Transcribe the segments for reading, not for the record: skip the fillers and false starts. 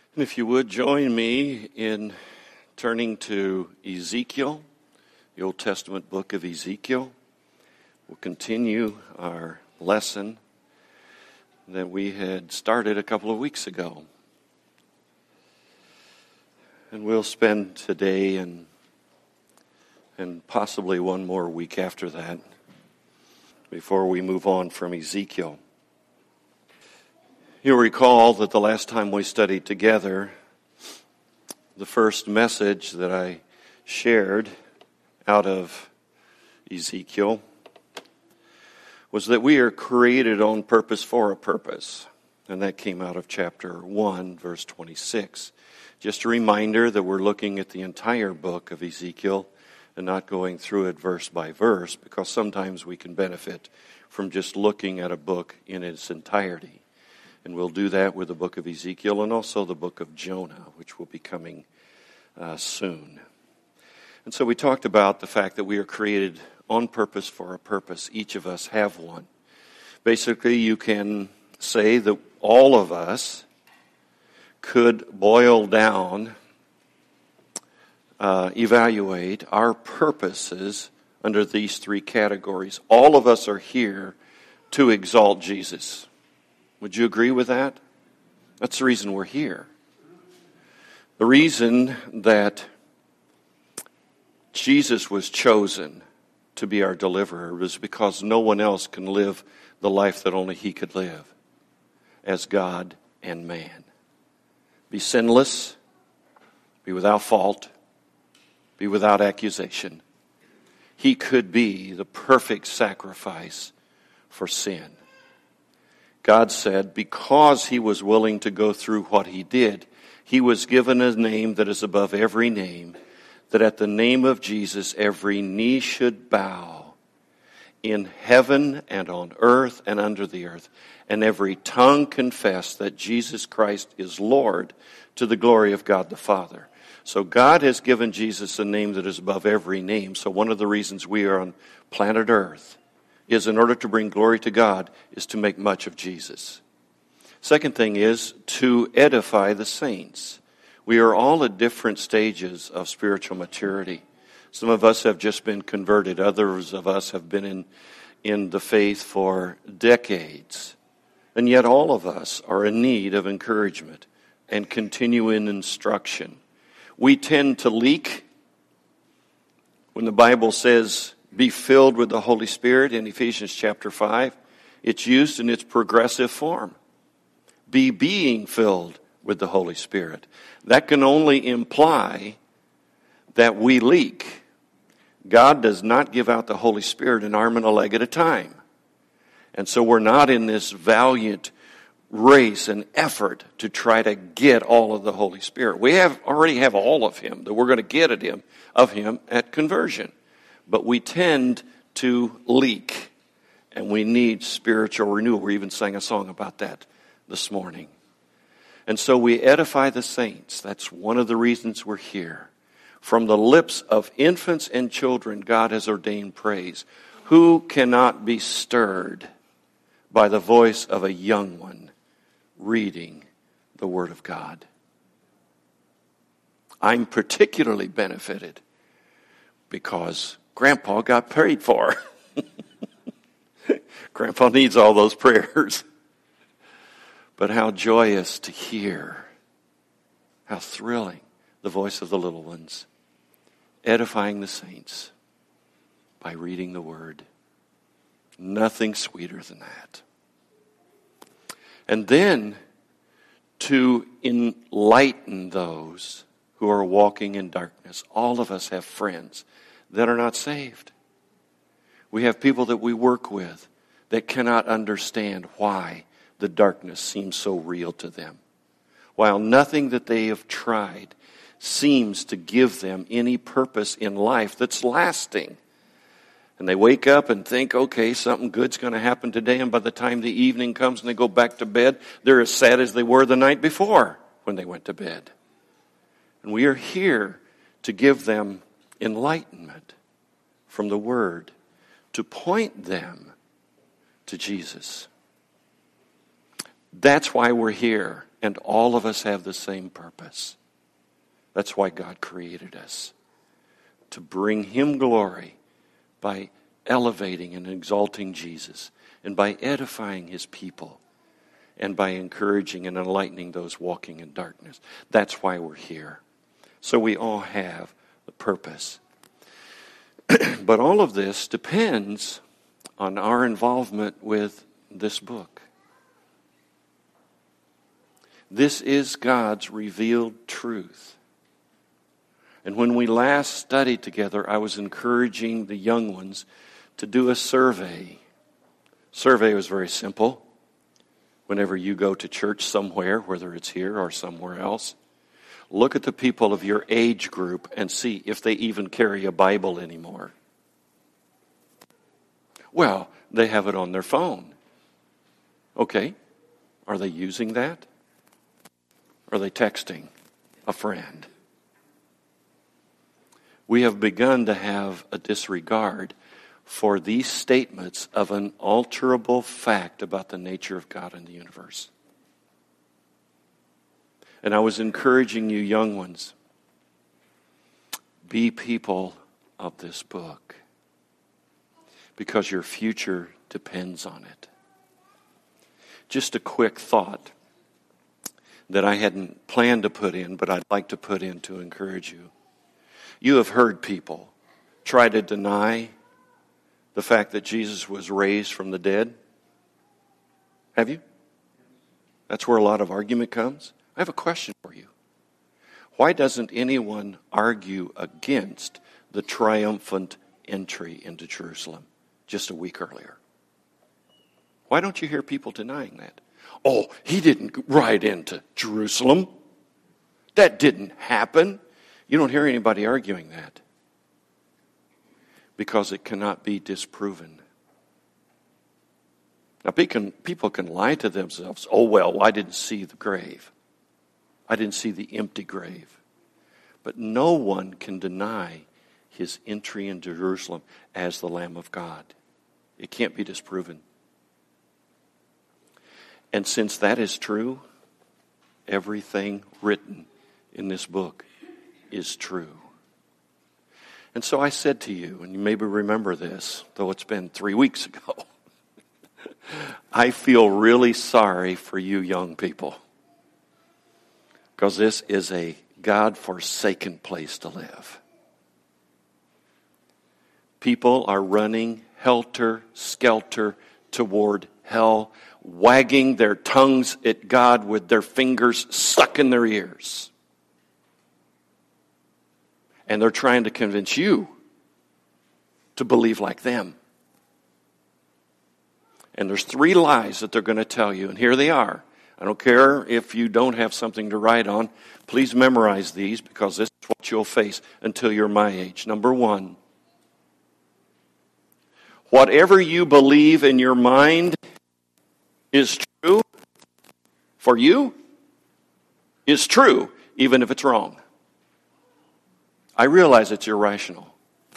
And if you would join me in turning to Ezekiel, the Old Testament book of Ezekiel. We'll continue our lesson that we had started a couple of weeks ago. And we'll spend today and possibly one more week after that before we move on from Ezekiel. You'll recall that the last time we studied together, the first message that I shared out of Ezekiel was that we are created on purpose for a purpose. And that came out of chapter 1, verse 26. Just a reminder that we're looking at the entire book of Ezekiel and not going through it verse by verse, because sometimes we can benefit from just looking at a book in its entirety. And we'll do that with the book of Ezekiel and also the book of Jonah, which will be coming soon. And so we talked about the fact that we are created on purpose for a purpose. Each of us have one. Basically, you can say that all of us could boil down, evaluate our purposes under these three categories. All of us are here to exalt Jesus. Would you agree with that? That's the reason we're here. The reason that Jesus was chosen to be our deliverer was because no one else can live the life that only he could live as God and man. Be sinless, be without fault, be without accusation. He could be the perfect sacrifice for sin. God said, because he was willing to go through what he did, he was given a name that is above every name, that at the name of Jesus every knee should bow in heaven and on earth and under the earth, and every tongue confess that Jesus Christ is Lord, to the glory of God the Father. So God has given Jesus a name that is above every name. So one of the reasons we are on planet earth is, in order to bring glory to God, is to make much of Jesus. Second thing is to edify the saints. We are all at different stages of spiritual maturity. Some of us have just been converted. Others of us have been in the faith for decades. And yet all of us are in need of encouragement and continuing instruction. We tend to leak when the Bible says, be filled with the Holy Spirit in Ephesians chapter 5. It's used in its progressive form. Be being filled with the Holy Spirit. That can only imply that we leak. God does not give out the Holy Spirit an arm and a leg at a time. And so we're not in this valiant race and effort to try to get all of the Holy Spirit. We already have all of him that we're going to get of him at conversion. But we tend to leak, and we need spiritual renewal. We even sang a song about that this morning. And so we edify the saints. That's one of the reasons we're here. From the lips of infants and children, God has ordained praise. Who cannot be stirred by the voice of a young one reading the Word of God? I'm particularly benefited because Grandpa got prayed for. Grandpa needs all those prayers. But how joyous to hear, how thrilling, the voice of the little ones, edifying the saints by reading the Word. Nothing sweeter than that. And then to enlighten those who are walking in darkness. All of us have friends that are not saved. We have people that we work with that cannot understand why the darkness seems so real to them, while nothing that they have tried seems to give them any purpose in life that's lasting. And they wake up and think, okay, something good's going to happen today, and by the time the evening comes and they go back to bed, they're as sad as they were the night before when they went to bed. And we are here to give them enlightenment from the Word, to point them to Jesus. That's why we're here. And all of us have the same purpose. That's why God created us. To bring Him glory by elevating and exalting Jesus, and by edifying His people, and by encouraging and enlightening those walking in darkness. That's why we're here. So we all have the purpose. But all of this depends on our involvement with this book. This is God's revealed truth. And when we last studied together, I was encouraging the young ones to do a survey. Survey was very simple. Whenever you go to church somewhere, whether it's here or somewhere else, look at the people of your age group and see if they even carry a Bible anymore. Well, they have it on their phone. Okay, are they using that? Are they texting a friend? We have begun to have a disregard for these statements of an unalterable fact about the nature of God and the universe. And I was encouraging you young ones, be people of this book, because your future depends on it. Just a quick thought that I hadn't planned to put in, but I'd like to put in to encourage you. You have heard people try to deny the fact that Jesus was raised from the dead. Have you? That's where a lot of argument comes. I have a question for you. Why doesn't anyone argue against the triumphant entry into Jerusalem just a week earlier? Why don't you hear people denying that? Oh, he didn't ride into Jerusalem. That didn't happen. You don't hear anybody arguing that. Because it cannot be disproven. Now, people can lie to themselves. Oh, well, I didn't see the grave. I didn't see the empty grave. But no one can deny his entry into Jerusalem as the Lamb of God. It can't be disproven. And since that is true, everything written in this book is true. And so I said to you, and you maybe remember this, though it's been 3 weeks ago, I feel really sorry for you young people, because this is a God-forsaken place to live. People are running helter-skelter toward hell, wagging their tongues at God with their fingers stuck in their ears. And they're trying to convince you to believe like them. And there's 3 lies that they're going to tell you, and here they are. I don't care if you don't have something to write on. Please memorize these, because this is what you'll face until you're my age. Number 1, whatever you believe in your mind is true for you is true, even if it's wrong. I realize it's irrational,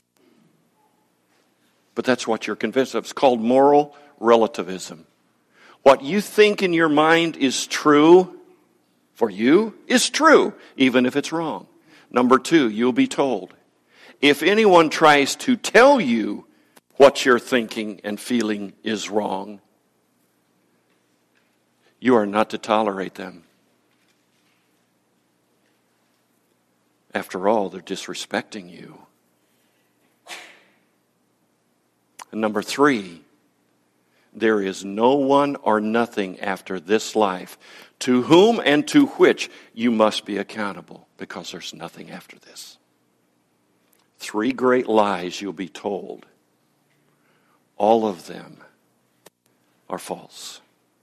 but that's what you're convinced of. It's called moral relativism. What you think in your mind is true for you is true, even if it's wrong. Number 2, you'll be told, if anyone tries to tell you what you're thinking and feeling is wrong, you are not to tolerate them. After all, they're disrespecting you. And number 3, there is no one or nothing after this life to whom and to which you must be accountable, because there's nothing after this. 3 great lies you'll be told. All of them are false.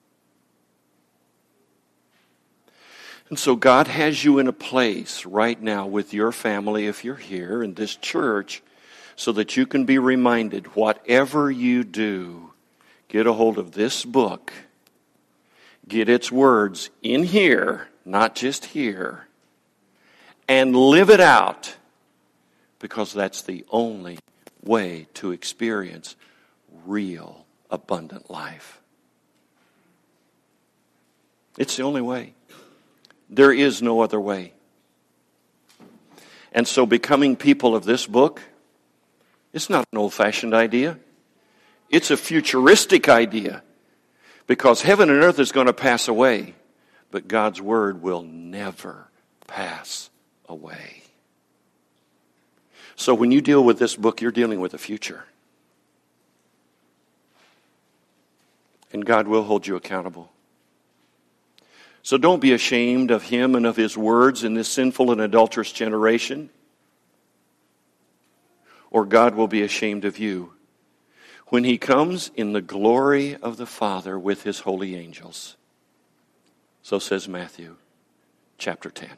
And so God has you in a place right now with your family, if you're here in this church, so that you can be reminded, whatever you do, get a hold of this book, get its words in here, not just here, and live it out, because that's the only way to experience real, abundant life. It's the only way. There is no other way. And so becoming people of this book, it's not an old-fashioned idea. It's a futuristic idea. Because heaven and earth is going to pass away, but God's word will never pass away. So when you deal with this book, you're dealing with the future. And God will hold you accountable. So don't be ashamed of him and of his words in this sinful and adulterous generation, or God will be ashamed of you when he comes in the glory of the Father with his holy angels. So says Matthew chapter 10.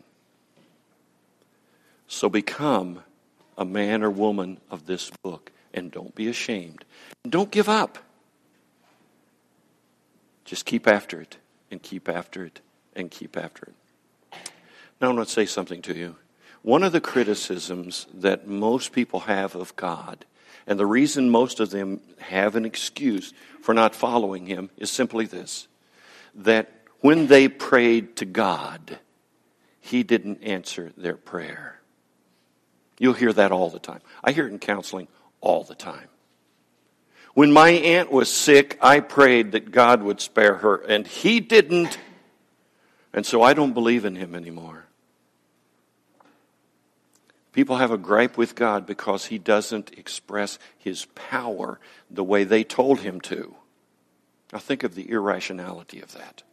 So become a man or woman of this book, and don't be ashamed. Don't give up. Just keep after it, and keep after it, and keep after it. Now I want to say something to you. One of the criticisms that most people have of God, and the reason most of them have an excuse for not following him, is simply this: that when they prayed to God, he didn't answer their prayer. You'll hear that all the time. I hear it in counseling all the time. When my aunt was sick, I prayed that God would spare her, and he didn't. And so I don't believe in him anymore. People have a gripe with God because he doesn't express his power the way they told him to. Now think of the irrationality of that.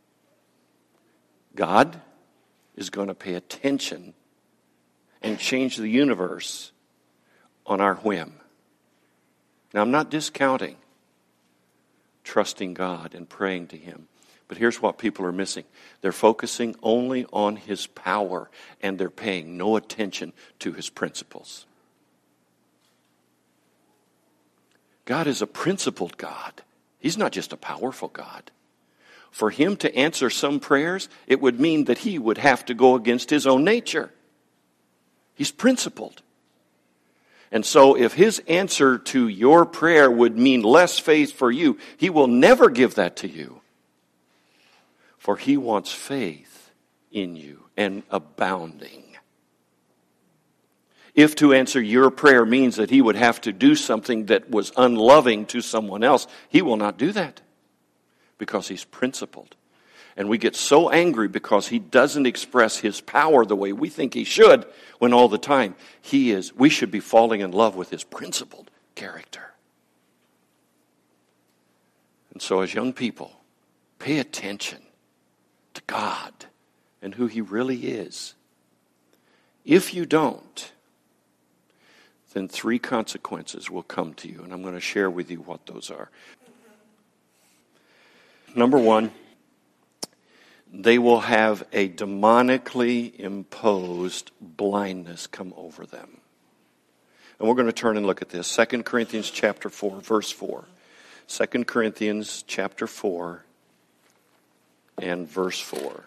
God is going to pay attention and change the universe on our whim. Now, I'm not discounting trusting God and praying to him. But here's what people are missing. They're focusing only on his power, and they're paying no attention to his principles. God is a principled God. He's not just a powerful God. For him to answer some prayers, it would mean that he would have to go against his own nature. He's principled. And so if his answer to your prayer would mean less faith for you, he will never give that to you. For he wants faith in you and abounding. If to answer your prayer means that he would have to do something that was unloving to someone else, he will not do that because he's principled. And we get so angry because he doesn't express his power the way we think he should, when all the time we should be falling in love with his principled character. And so as young people, pay attention to God and who he really is. If you don't, then 3 consequences will come to you, and I'm going to share with you what those are. Number 1, they will have a demonically imposed blindness come over them. And we're going to turn and look at this. 2 Corinthians chapter 4, verse 4. 2 Corinthians chapter 4 and verse 4.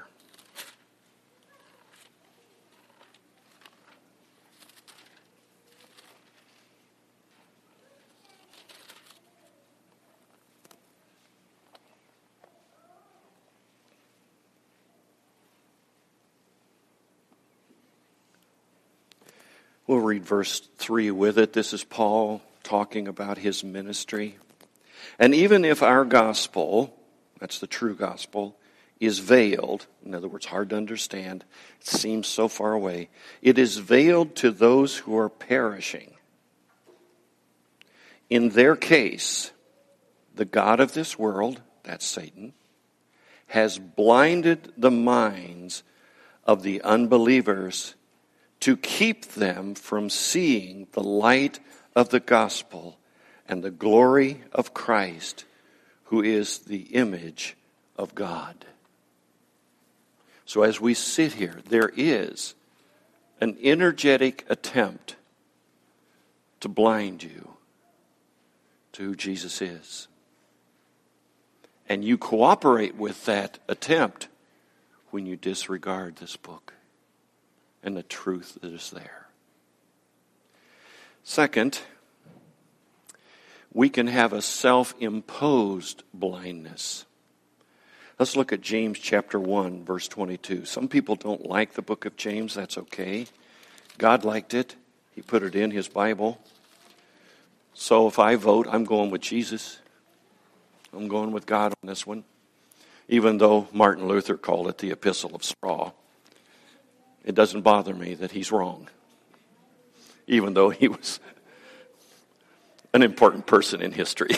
We'll read verse 3 with it. This is Paul talking about his ministry. And even if our gospel, that's the true gospel, is veiled, in other words, hard to understand, it seems so far away, it is veiled to those who are perishing. In their case, the god of this world, that's Satan, has blinded the minds of the unbelievers to keep them from seeing the light of the gospel and the glory of Christ, who is the image of God. So as we sit here, there is an energetic attempt to blind you to who Jesus is. And you cooperate with that attempt when you disregard this book and the truth that is there. Second, we can have a self-imposed blindness. Let's look at James chapter 1, verse 22. Some people don't like the book of James. That's okay. God liked it. He put it in His Bible. So if I vote, I'm going with Jesus. I'm going with God on this one. Even though Martin Luther called it the Epistle of Straw, it doesn't bother me that he's wrong. Even though he was an important person in history.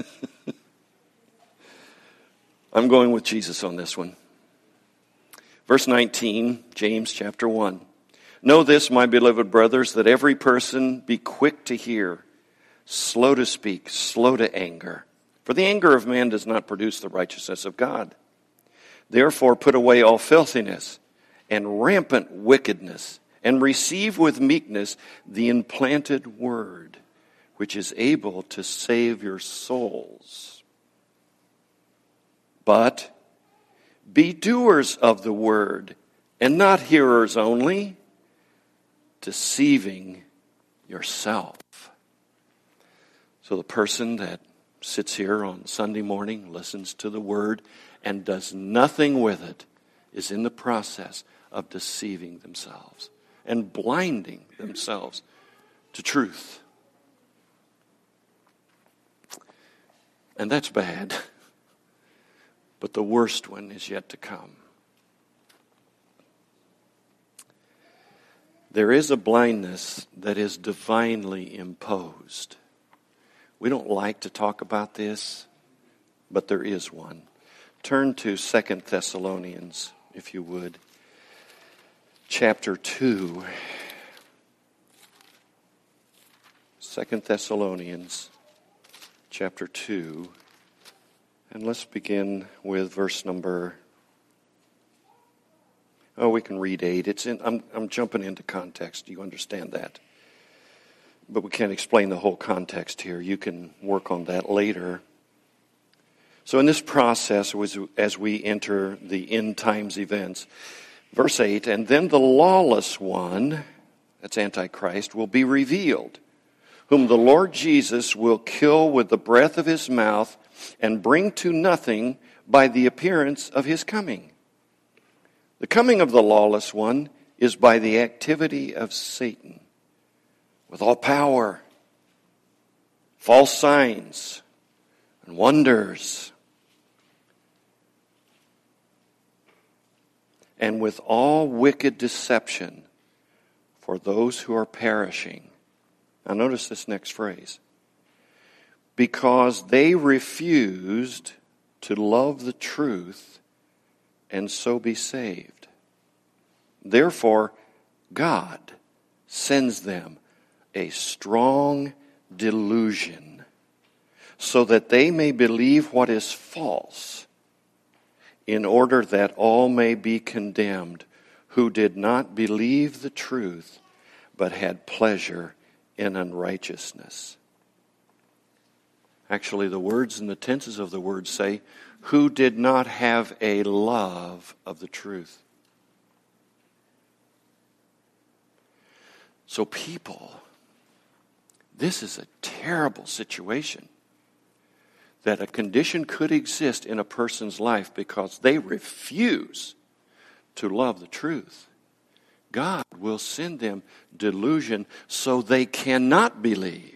I'm going with Jesus on this one. Verse 19, James chapter 1. Know this, my beloved brothers, that every person be quick to hear, slow to speak, slow to anger. For the anger of man does not produce the righteousness of God. Therefore put away all filthiness and rampant wickedness, and receive with meekness the implanted word, which is able to save your souls. But be doers of the word, and not hearers only, deceiving yourself. So the person that sits here on Sunday morning, listens to the word, and does nothing with it, is in the process of deceiving themselves and blinding themselves to truth. And that's bad. But the worst one is yet to come. There is a blindness that is divinely imposed. We don't like to talk about this, but there is one. Turn to 2 Thessalonians, if you would. Chapter 2. 2 Thessalonians, chapter 2. And let's begin with verse number... we can read 8. I'm jumping into context. You understand that. But we can't explain the whole context here. You can work on that later. So in this process, as we enter the end times events, verse 8, and then the lawless one, that's Antichrist, will be revealed, whom the Lord Jesus will kill with the breath of his mouth and bring to nothing by the appearance of his coming. The coming of the lawless one is by the activity of Satan, with all power, false signs, and wonders, and with all wicked deception for those who are perishing. Now notice this next phrase. Because they refused to love the truth and so be saved. Therefore, God sends them a strong delusion, so that they may believe what is false, in order that all may be condemned who did not believe the truth, but had pleasure in unrighteousness. Actually, the words and the tenses of the words say, who did not have a love of the truth. So people, this is a terrible situation, that a condition could exist in a person's life because they refuse to love the truth. God will send them delusion so they cannot believe.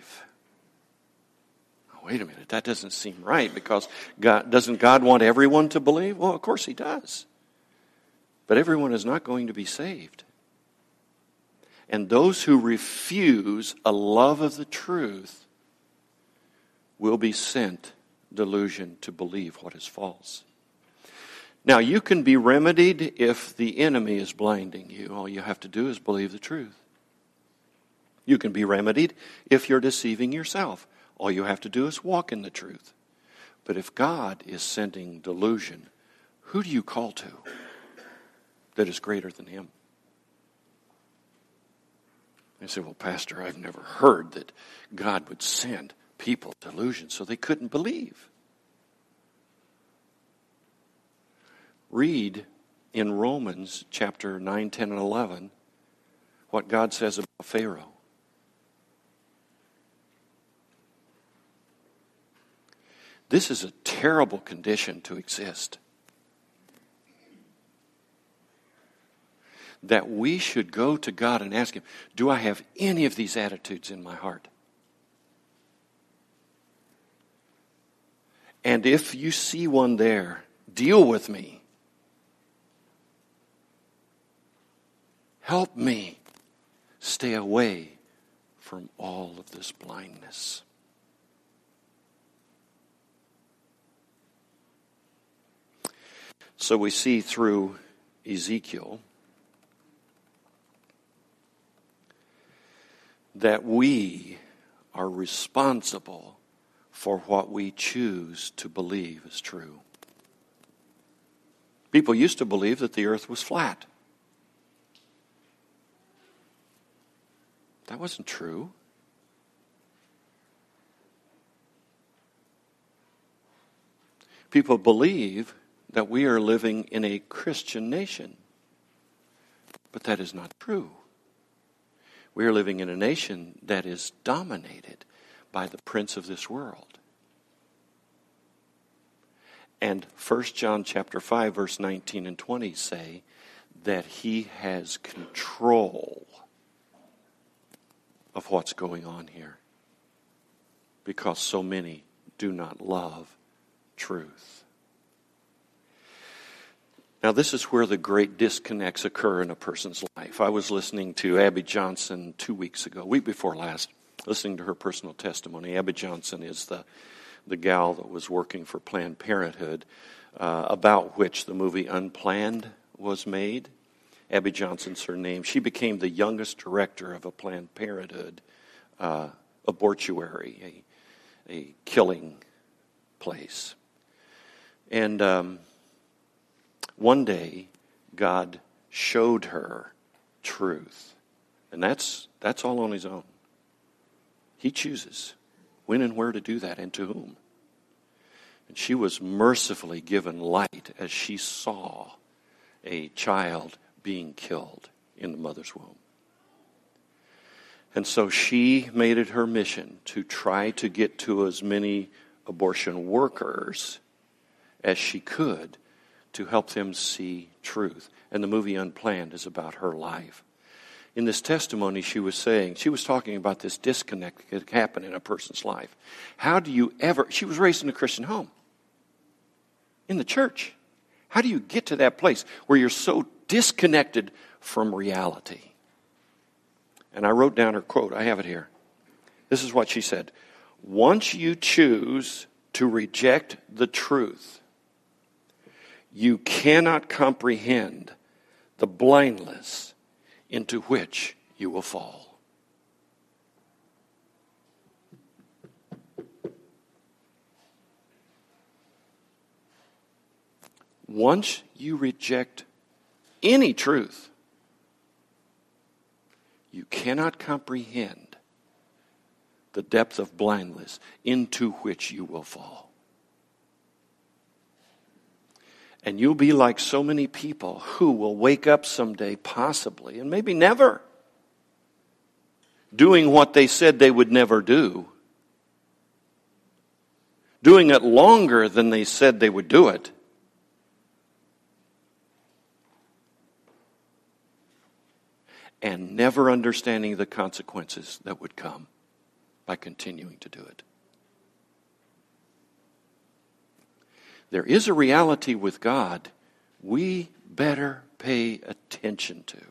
Wait a minute, that doesn't seem right, because doesn't God want everyone to believe? Well, of course He does. But everyone is not going to be saved. And those who refuse a love of the truth will be sent delusion to believe what is false. Now, you can be remedied if the enemy is blinding you. All you have to do is believe the truth. You can be remedied if you're deceiving yourself. All you have to do is walk in the truth. But if God is sending delusion, who do you call to that is greater than Him? I say, well, Pastor, I've never heard that God would send people delusion so they couldn't believe. Read in Romans chapter 9, 10, and 11 what God says about Pharaoh. This is a terrible condition to exist. that we should go to God and ask Him, do I have any of these attitudes in my heart? And if you see one there, deal with me. Help me stay away from all of this blindness. So we see through Ezekiel that we are responsible for what we choose to believe is true. People used to believe that the earth was flat. That wasn't true. People believe that we are living in a Christian nation. But that is not true. We are living in a nation that is dominated by the prince of this world. And 1 John chapter 5, verse 19 and 20 say that he has control of what's going on here, because so many do not love truth. Now, this is where the great disconnects occur in a person's life. I was listening to Abby Johnson 2 weeks ago, week before last, listening to her personal testimony. Abby Johnson is the gal that was working for Planned Parenthood, about which the movie Unplanned was made. Abby Johnson's her name. She became the youngest director of a Planned Parenthood abortuary, a killing place. And one day, God showed her truth. And that's all on His own. He chooses when and where to do that and to whom. And she was mercifully given light as she saw a child being killed in the mother's womb. And so she made it her mission to try to get to as many abortion workers as she could to help them see truth. And the movie Unplanned is about her life. In this testimony, she was talking about this disconnect that can happen in a person's life. She was raised in a Christian home, in the church. How do you get to that place where you're so disconnected from reality? And I wrote down her quote. I have it here. This is what she said. Once you choose to reject the truth, you cannot comprehend the blindness into which you will fall. Once you reject any truth, you cannot comprehend the depth of blindness into which you will fall. And you'll be like so many people who will wake up someday, possibly, and maybe never, doing what they said they would never do, doing it longer than they said they would do it, and never understanding the consequences that would come by continuing to do it. There is a reality with God we better pay attention to.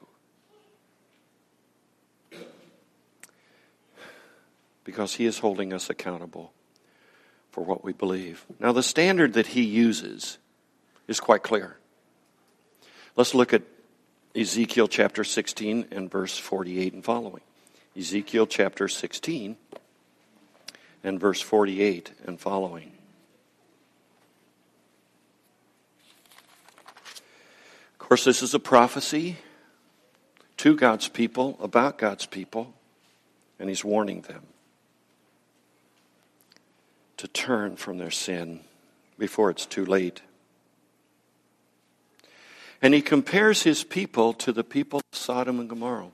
Because He is holding us accountable for what we believe. Now, the standard that He uses is quite clear. Let's look at Ezekiel chapter 16 and verse 48 and following. Ezekiel chapter 16 and verse 48 and following. Of course, this is a prophecy to God's people, about God's people, and He's warning them to turn from their sin before it's too late. And He compares His people to the people of Sodom and Gomorrah.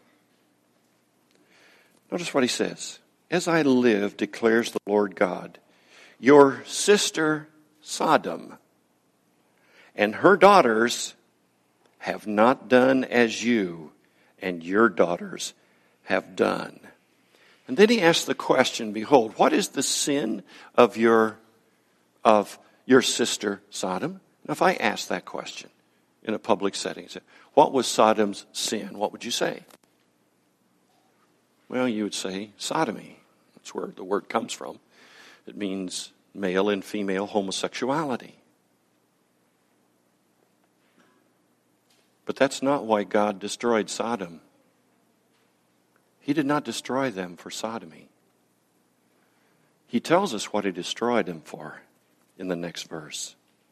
Notice what He says. As I live, declares the Lord God, your sister Sodom and her daughters have not done as you and your daughters have done. And then he asks the question, behold, what is the sin of your sister Sodom? Now, if I ask that question in a public setting, what was Sodom's sin? What would you say? Well, you would say sodomy. That's where the word comes from. It means male and female homosexuality. But that's not why God destroyed Sodom. He did not destroy them for sodomy. He tells us what he destroyed them for in the next verse.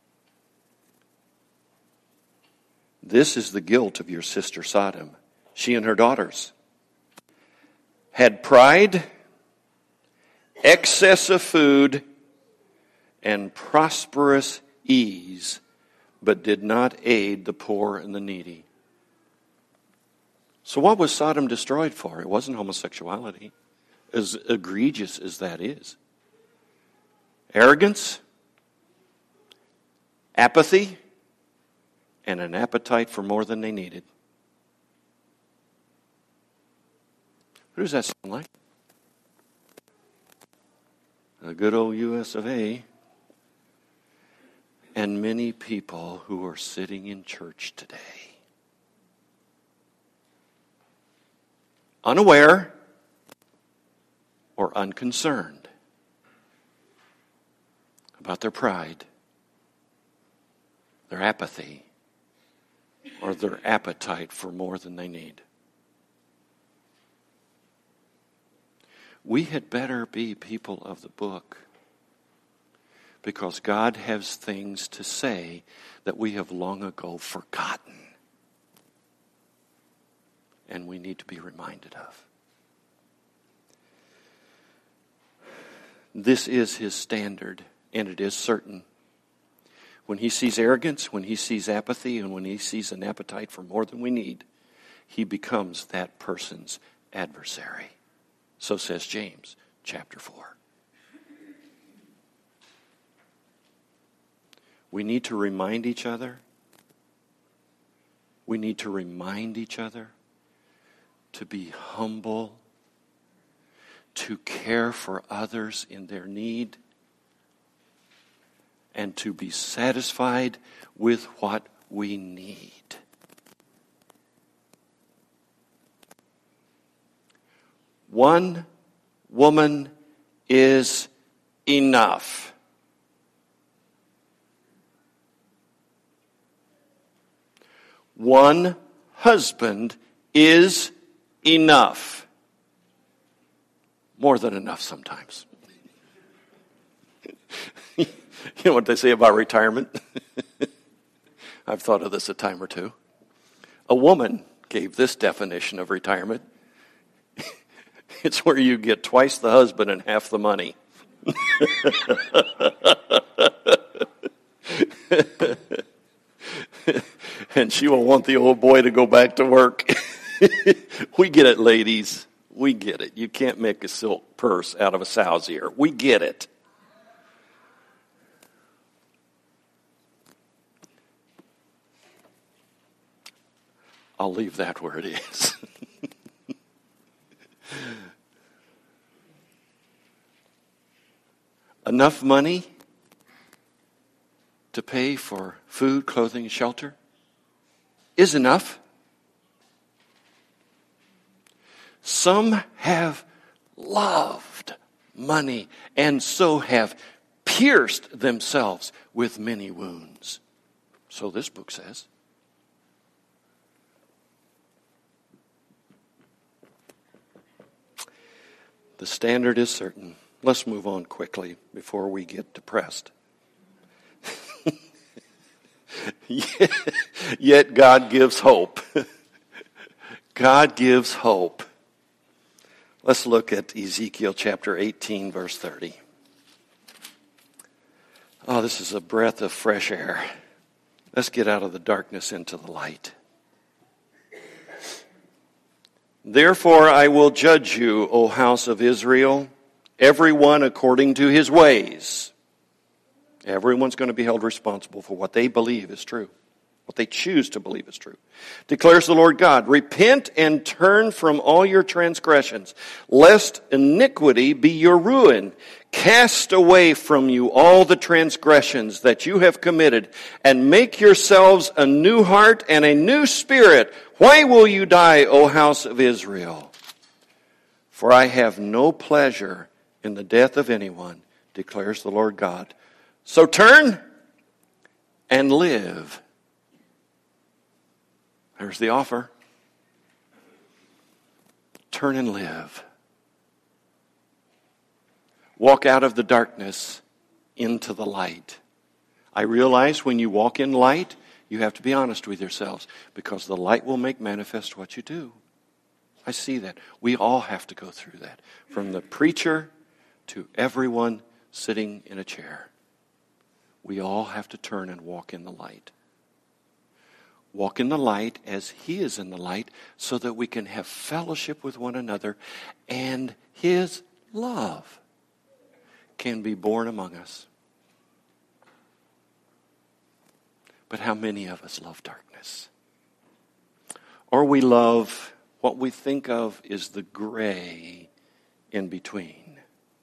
This is the guilt of your sister Sodom. She and her daughters had pride, excess of food, and prosperous ease, but did not aid the poor and the needy. So what was Sodom destroyed for? It wasn't homosexuality, as egregious as that is. Arrogance, apathy, and an appetite for more than they needed. Who does that sound like? The good old US of A. And many people who are sitting in church today. Unaware or unconcerned about their pride, their apathy, or their appetite for more than they need. We had better be people of the book, because God has things to say that we have long ago forgotten. And we need to be reminded of. This is his standard, and it is certain. When he sees arrogance, when he sees apathy, and when he sees an appetite for more than we need, he becomes that person's adversary. So says James chapter 4. We need to remind each other. We need to remind each other to be humble, to care for others in their need, and to be satisfied with what we need. One woman is enough. One husband is enough. More than enough sometimes. You know what they say about retirement? I've thought of this a time or two. A woman gave this definition of retirement. It's where you get twice the husband and half the money. And she will want the old boy to go back to work. We get it, ladies. We get it. You can't make a silk purse out of a sow's ear. We get it. I'll leave that where it is. Enough money to pay for food, clothing, and shelter is enough. Some have loved money and so have pierced themselves with many wounds. So this book says. The standard is certain. Let's move on quickly before we get depressed. Yet God gives hope. God gives hope. Let's look at Ezekiel chapter 18, verse 30. Oh, this is a breath of fresh air. Let's get out of the darkness into the light. Therefore I will judge you, O house of Israel, everyone according to his ways. Everyone's going to be held responsible for what they believe is true. what they choose to believe is true. Declares the Lord God, repent and turn from all your transgressions, lest iniquity be your ruin. Cast away from you all the transgressions that you have committed, and make yourselves a new heart and a new spirit. Why will you die, O house of Israel? For I have no pleasure in the death of anyone, declares the Lord God. So turn and live. There's the offer. Turn and live. Walk out of the darkness into the light. I realize when you walk in light, you have to be honest with yourselves, because the light will make manifest what you do. I see that. We all have to go through that. From the preacher to everyone sitting in a chair. We all have to turn and walk in the light. Walk in the light as He is in the light, so that we can have fellowship with one another, and His love can be born among us. But how many of us love darkness? Or we love what we think of is the gray in between.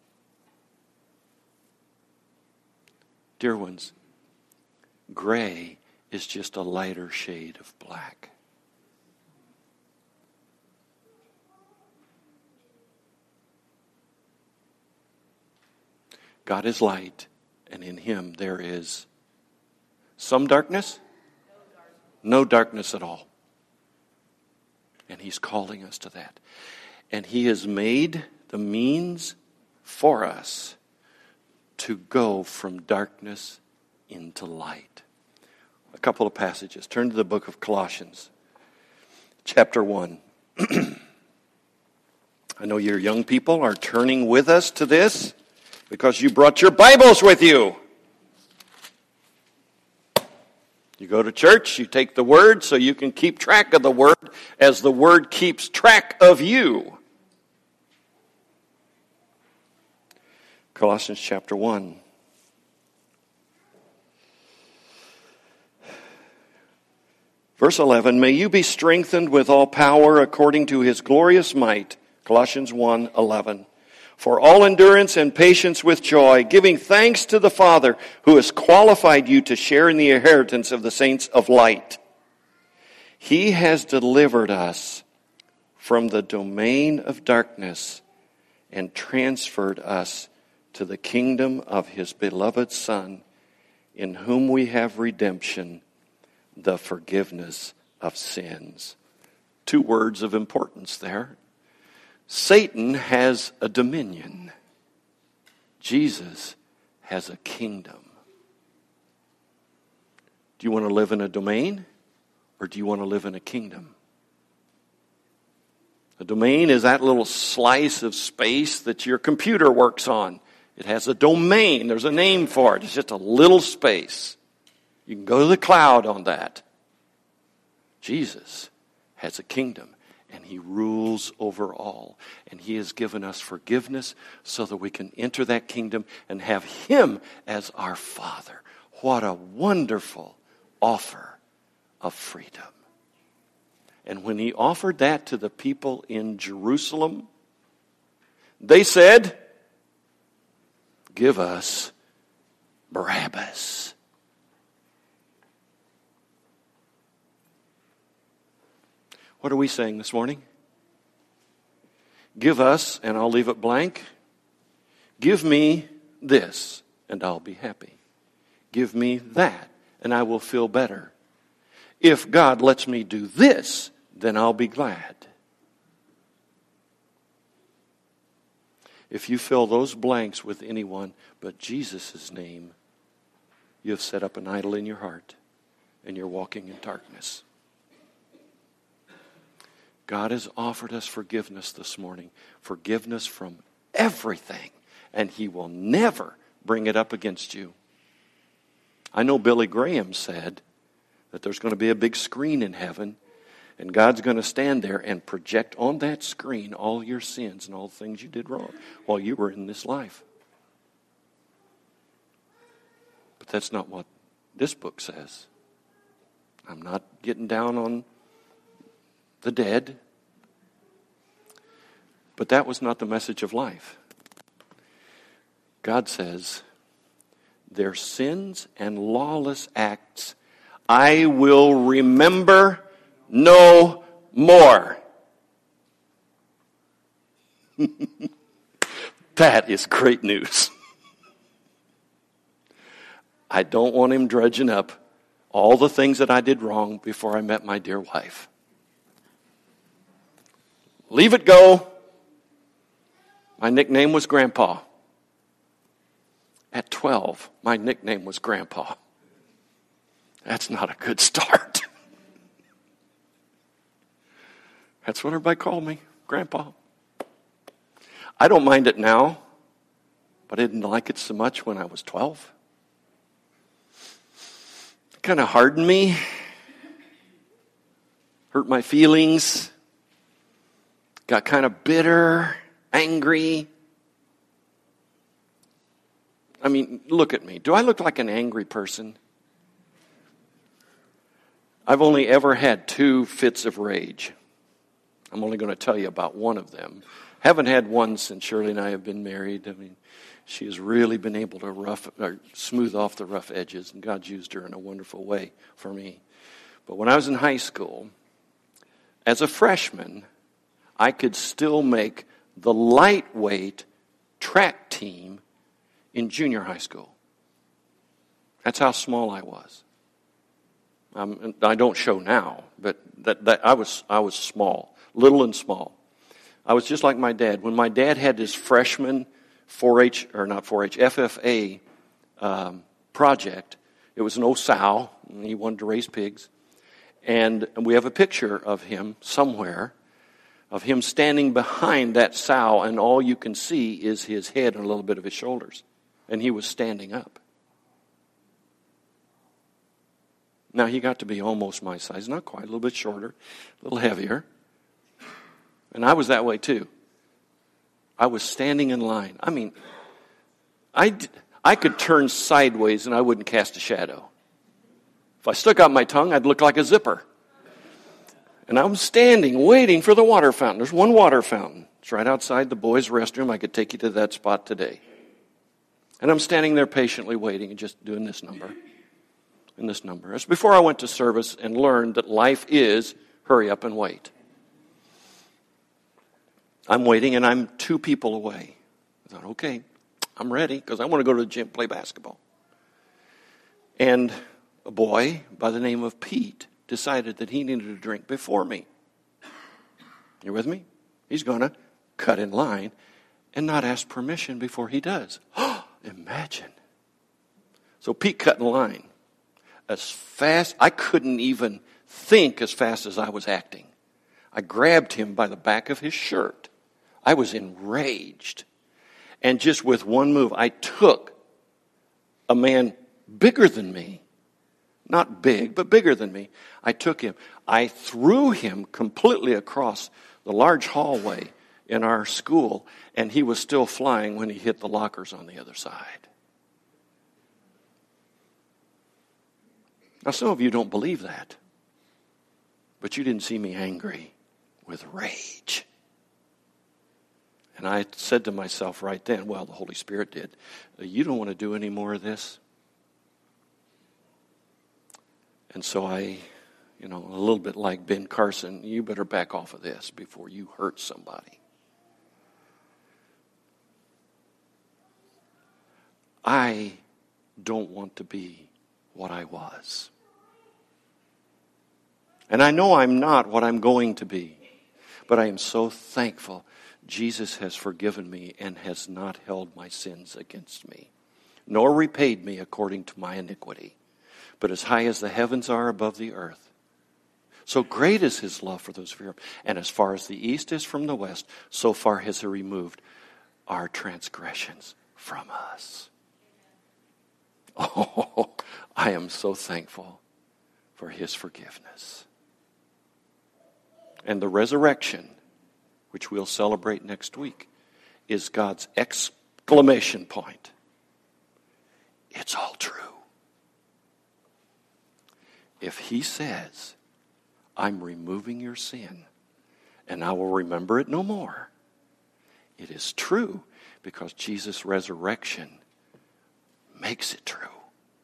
Dear ones, gray is just a lighter shade of black. God is light, and in Him there is some darkness, no darkness at all. And He's calling us to that. And He has made the means for us to go from darkness into light. A couple of passages. Turn to the book of Colossians, chapter 1. I know your young people are turning with us to this because you brought your Bibles with you. You go to church, you take the Word so you can keep track of the Word as the Word keeps track of you. Colossians chapter 1. Verse 11, may you be strengthened with all power according to His glorious might. Colossians 1:11. For all endurance and patience with joy, giving thanks to the Father who has qualified you to share in the inheritance of the saints of light. He has delivered us from the domain of darkness and transferred us to the kingdom of His beloved Son, in whom we have redemption, the forgiveness of sins. Two words of importance there. Satan has a dominion. Jesus has a kingdom. Do you want to live in a domain, or do you want to live in a kingdom? A domain is that little slice of space that your computer works on. It has a domain. There's a name for it. It's just a little space. You can go to the cloud on that. Jesus has a kingdom, and He rules over all. And He has given us forgiveness so that we can enter that kingdom and have Him as our Father. What a wonderful offer of freedom. And when He offered that to the people in Jerusalem, they said, give us Barabbas. What are we saying this morning? Give us, and I'll leave it blank. Give me this, and I'll be happy. Give me that, and I will feel better. If God lets me do this, then I'll be glad. If you fill those blanks with anyone but Jesus' name, you have set up an idol in your heart, and you're walking in darkness. God has offered us forgiveness this morning. Forgiveness from everything. And He will never bring it up against you. I know Billy Graham said that there's going to be a big screen in heaven, and God's going to stand there and project on that screen all your sins and all the things you did wrong while you were in this life. But that's not what this book says. I'm not getting down on the dead. But that was not the message of life. God says, their sins and lawless acts I will remember no more. That is great news. I don't want him dredging up all the things that I did wrong before I met my dear wife. Leave it go. My nickname was Grandpa. At 12, my nickname was Grandpa. That's not a good start. That's what everybody called me, Grandpa. I don't mind it now, but I didn't like it so much when I was 12. It kind of hardened me, hurt my feelings, got kind of bitter, angry. I mean, look at me. Do I look like an angry person? I've only ever had 2 fits of rage. I'm only going to tell you about one of them. Haven't had one since Shirley and I have been married. I mean, she has really been able to smooth off the rough edges, and God's used her in a wonderful way for me. But when I was in high school, as a freshman, I could still make the lightweight track team in junior high school. That's how small I was. I don't show now, but that I was small, little and small. I was just like my dad. When my dad had his freshman FFA project, it was an old sow, and he wanted to raise pigs. And we have a picture of him somewhere, of him standing behind that sow, and all you can see is his head and a little bit of his shoulders. And he was standing up. Now, he got to be almost my size. Not quite, a little bit shorter, a little heavier. And I was that way too. I was standing in line. I mean, I could turn sideways and I wouldn't cast a shadow. If I stuck out my tongue, I'd look like a zipper. And I'm standing, waiting for the water fountain. There's one water fountain. It's right outside the boys' restroom. I could take you to that spot today. And I'm standing there patiently waiting and just doing this number and this number. It's before I went to service and learned that life is hurry up and wait. I'm waiting and I'm 2 people away. I thought, okay, I'm ready because I want to go to the gym, play basketball. And a boy by the name of Pete decided that he needed a drink before me. You with me? He's going to cut in line and not ask permission before he does. Imagine. So Pete cut in line as fast. I couldn't even think as fast as I was acting. I grabbed him by the back of his shirt. I was enraged. And just with one move, I took a man bigger than me. Not big, but bigger than me. I took him. I threw him completely across the large hallway in our school, and he was still flying when he hit the lockers on the other side. Now, some of you don't believe that, but you didn't see me angry with rage. And I said to myself right then, well, the Holy Spirit did, you don't want to do any more of this? And so I, a little bit like Ben Carson, you better back off of this before you hurt somebody. I don't want to be what I was. And I know I'm not what I'm going to be. But I am so thankful Jesus has forgiven me and has not held my sins against me, nor repaid me according to my iniquity. But as high as the heavens are above the earth, so great is his love for those who fear him. And as far as the east is from the west, so far has he removed our transgressions from us. Oh, I am so thankful for his forgiveness. And the resurrection, which we'll celebrate next week, is God's exclamation point. It's all true. if he says, I'm removing your sin, and I will remember it no more, it is true because Jesus' resurrection makes it true.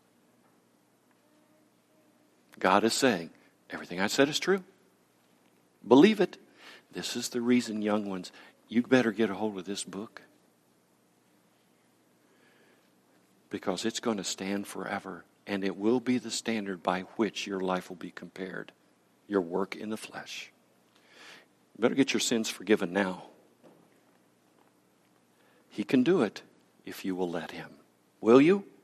God is saying, everything I said is true. Believe it. This is the reason, young ones, you better get a hold of this book. Because it's going to stand forever, and it will be the standard by which your life will be compared. Your work in the flesh. You better get your sins forgiven now. He can do it if you will let him. Will you?